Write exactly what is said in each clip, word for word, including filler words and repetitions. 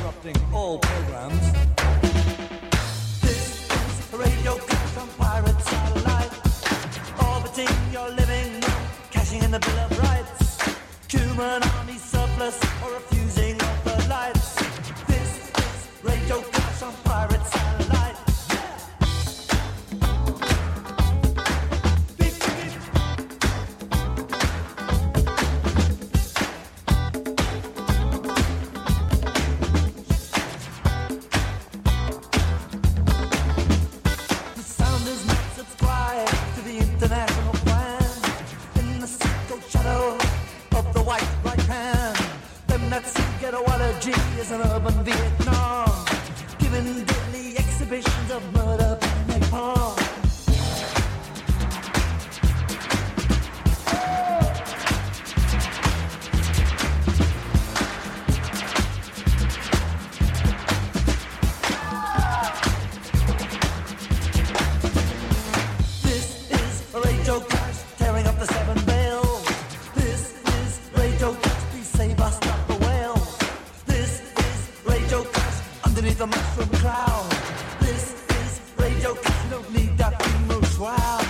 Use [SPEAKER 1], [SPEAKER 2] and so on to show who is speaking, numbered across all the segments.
[SPEAKER 1] interrupting all programs. This is Radio Clash on Pirate Satellite, orbiting your living room, cashing in the Bill of Rights, human army surplus or refusing of the lights. This is Radio Clash on Pirate Satellite. Is an urban Vietnam, giving daily exhibitions of murder and napalm. This is Radio Clash, tearing up the seven veils. This is Radio Clash, please save us, stop the whales. Radio Clash underneath the mushroom cloud. This is Radio Clash, you don't need that emo shroud.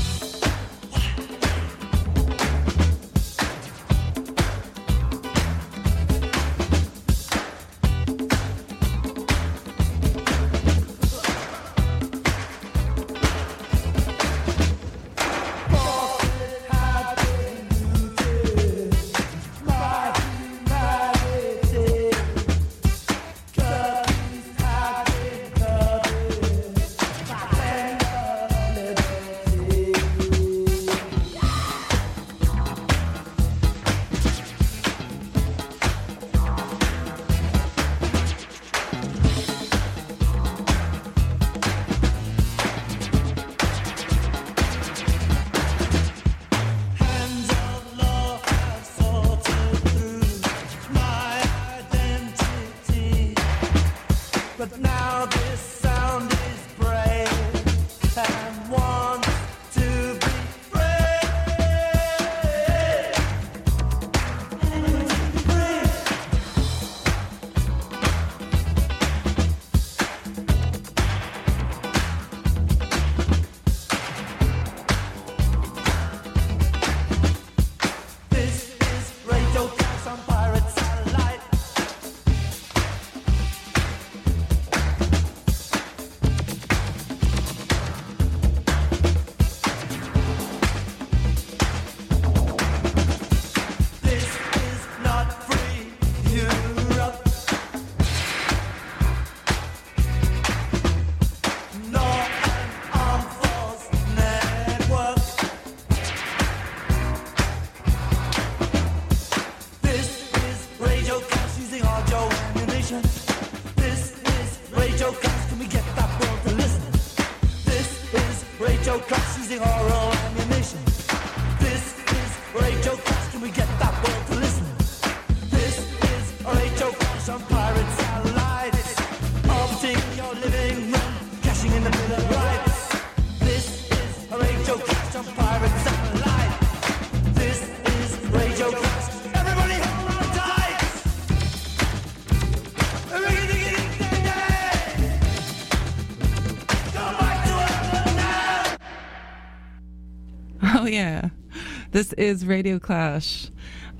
[SPEAKER 2] Yeah, this is Radio Clash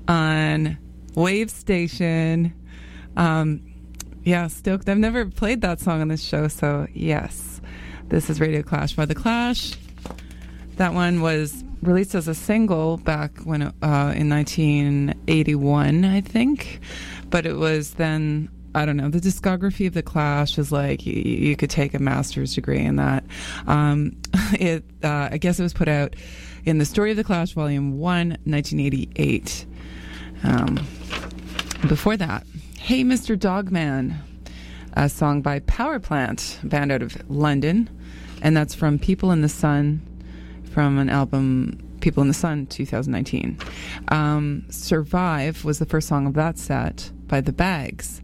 [SPEAKER 2] on Wave Station. Um, yeah, stoked. I've never played that song on this show, so yes, this is Radio Clash by The Clash. That one was released as a single back when uh, in nineteen eighty-one, I think, but it was then. I don't know. The discography of The Clash is like you, you could take a master's degree in that. Um, it, uh, I guess it was put out in The Story of The Clash, Volume one, nineteen eighty-eight. Um, before that, Hey Mister Dogman, a song by Power Plant, a band out of London, and that's from People in the Sun, from an album People in the Sun, two thousand nineteen. Um, Survive was the first song of that set by The Bags.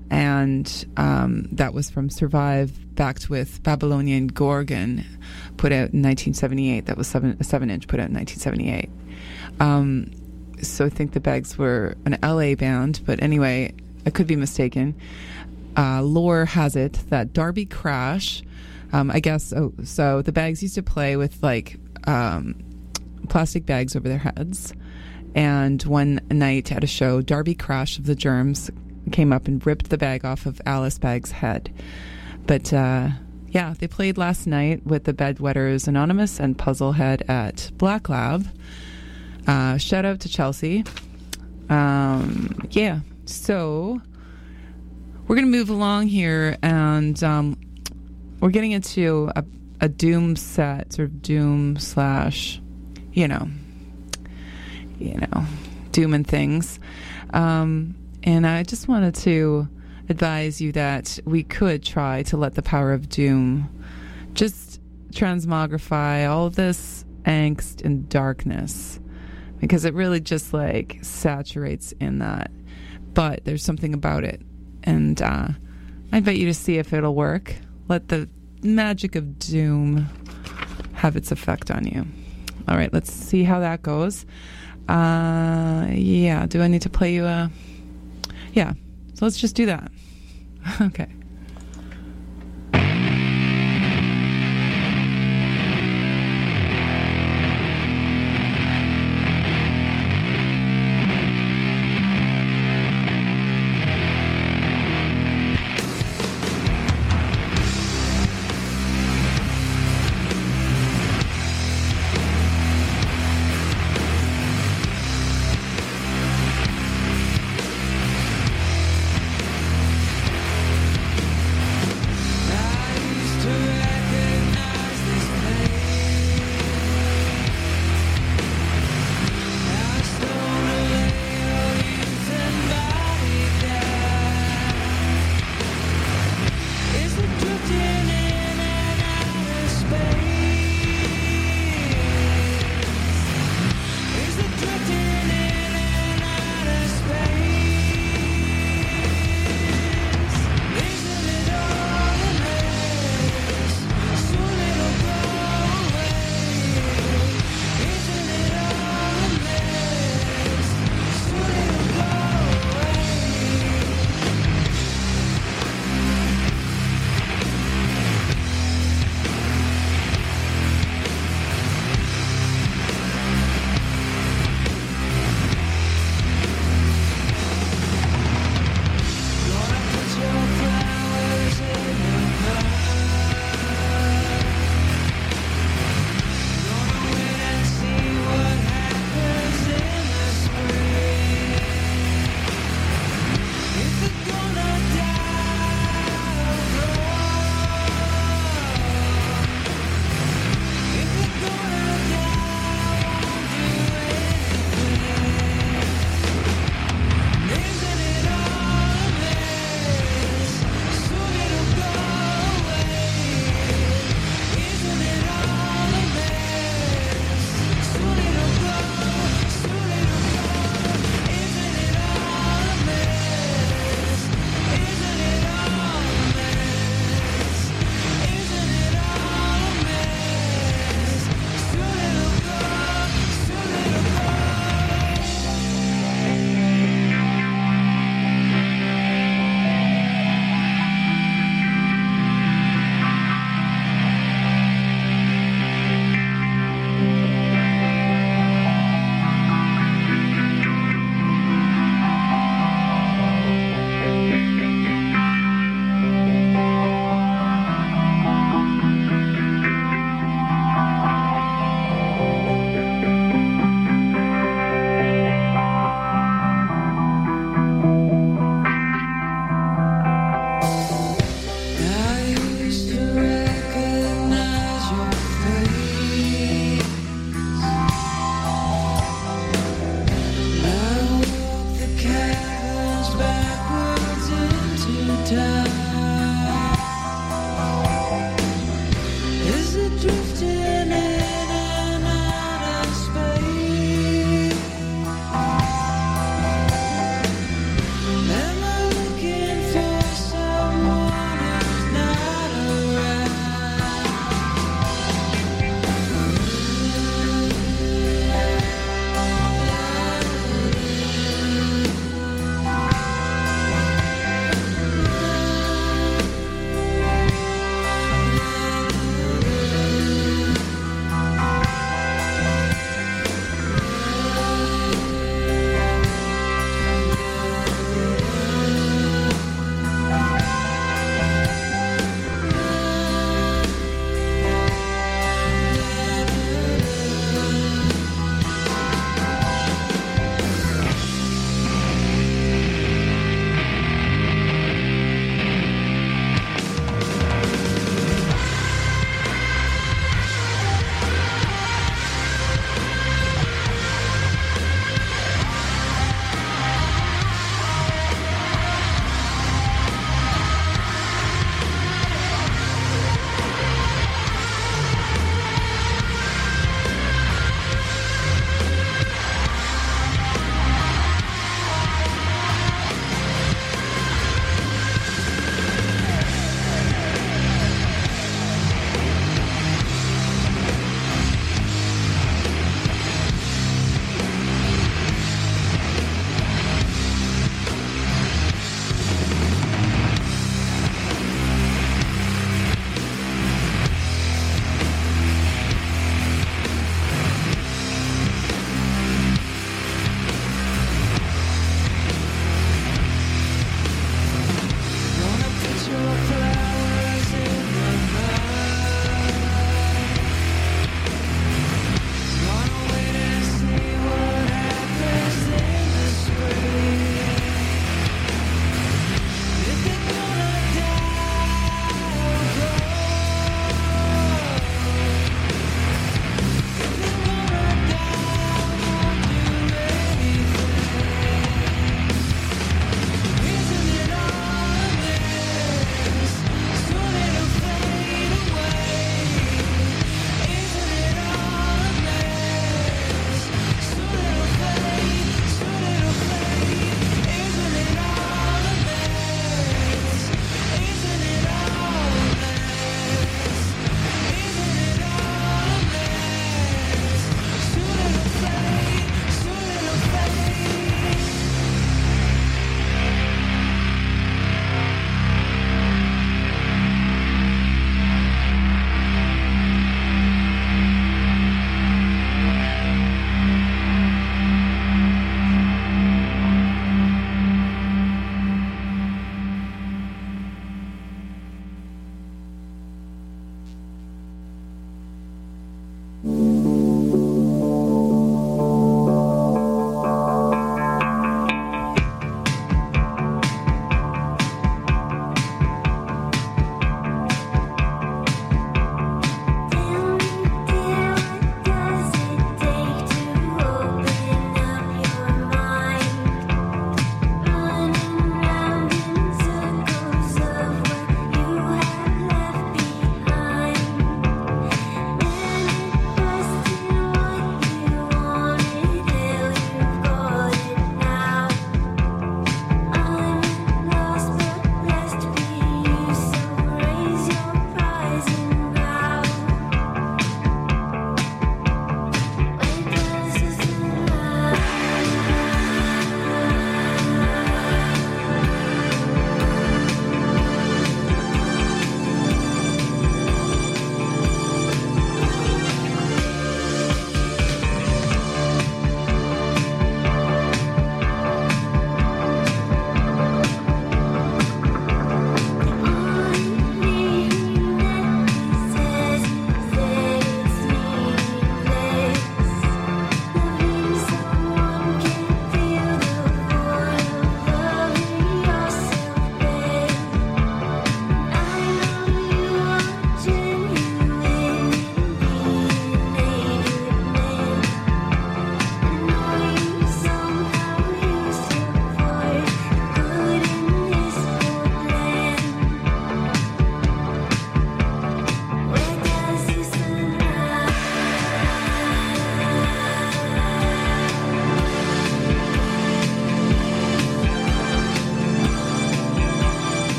[SPEAKER 2] And um, that was from Survive, backed with Babylonian Gorgon, put out in nineteen seventy-eight. That was seven, a seven-inch put out in nineteen seventy-eight. Um, so I think the Bags were an L A band, but anyway, I could be mistaken. uh, lore has it that Darby Crash, um, I guess, oh, so the Bags used to play with like um, plastic bags over their heads. And one night at a show, Darby Crash of the Germs came up and ripped the bag off of Alice Bag's head. But uh, yeah, they played last night with the Bedwetters Anonymous and Puzzlehead at Black Lab. Uh, shout out to Chelsea. Um, yeah, so we're going to move along here, and um, we're getting into a, a Doom set, sort of Doom slash, you know, you know, Doom and things. Um, and I just wanted to advise you that we could try to let the power of Doom just transmogrify all this angst and darkness, because it really just like saturates in that. But there's something about it. And uh, I invite you to see if it'll work. Let the magic of Doom have its effect on you. All right, let's see how that goes. Uh, yeah, do I need to play you a... Yeah, so let's just do that. Okay.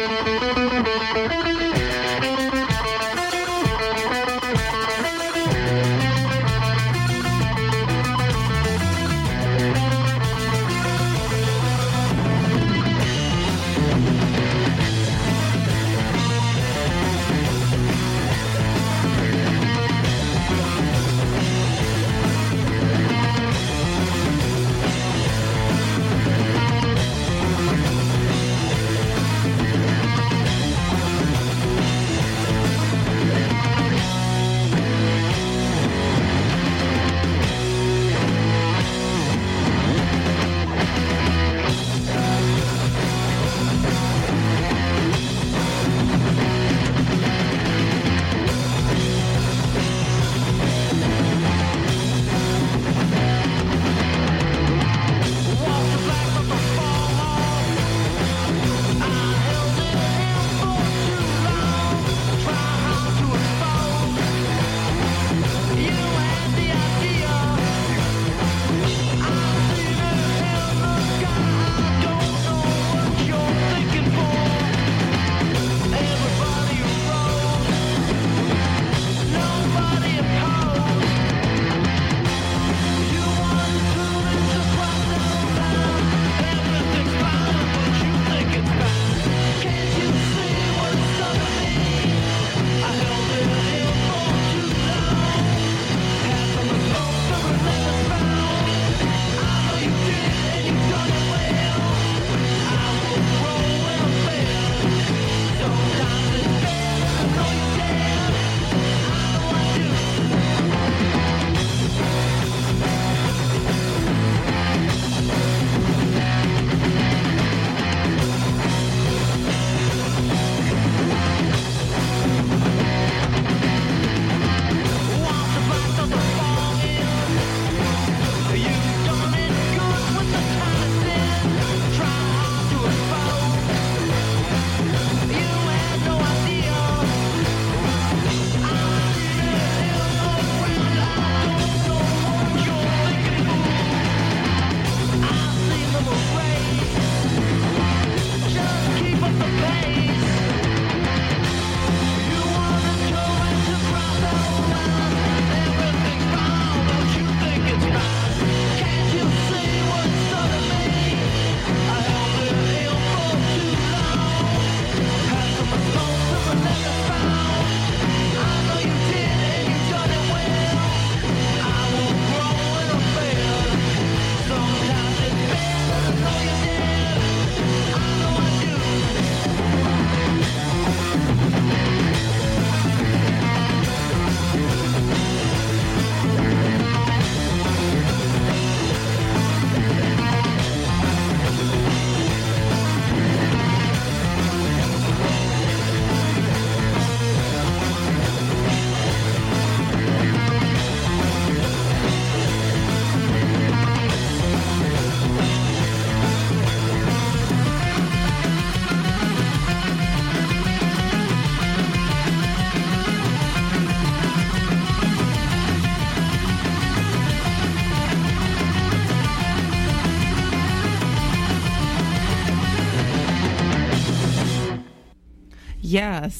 [SPEAKER 2] Yes.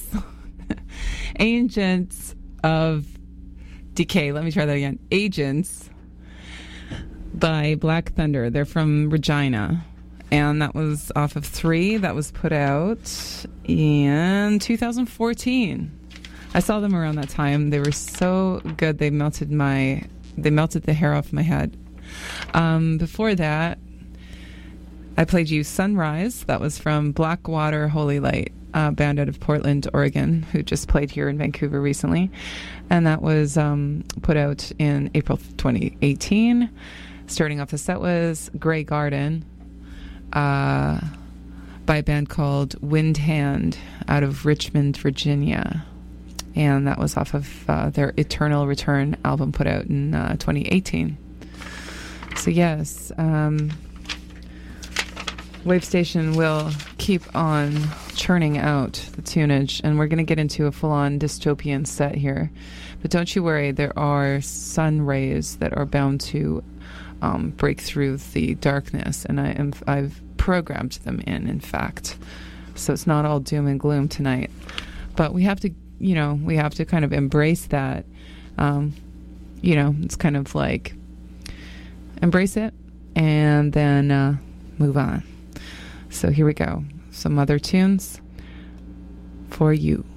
[SPEAKER 2] Agents of Decay. Let me try that again. Agents by Black Thunder. They're from Regina. And that was off of Three. That was put out in two thousand fourteen. I saw them around that time. They were so good. They melted my, they melted the hair off my head. Um, before that, I played you Sunrise. That was from Blackwater Holy Light, a band out of Portland, Oregon, who just played here in Vancouver recently. And that was um, put out in April twenty eighteen. Starting off the set was Grey Garden, uh, by a band called Wind Hand out of Richmond, Virginia. And that was off of uh, their Eternal Return album put out in uh, twenty eighteen. So yes, um, Wave Station will keep on churning out the tunage, and we're going to get into a full-on dystopian set here. But don't you worry, there are sun rays that are bound to um, break through the darkness, and I am, I've programmed them in, in fact. So it's not all doom and gloom tonight. But we have to, you know, we have to kind of embrace that. Um, you know, it's kind of like embrace it and then uh, move on. So here we go. Some other tunes for you.